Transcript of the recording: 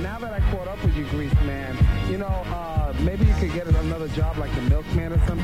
now that I caught up with you, Grease Man, maybe you could get another job like the milkman or something.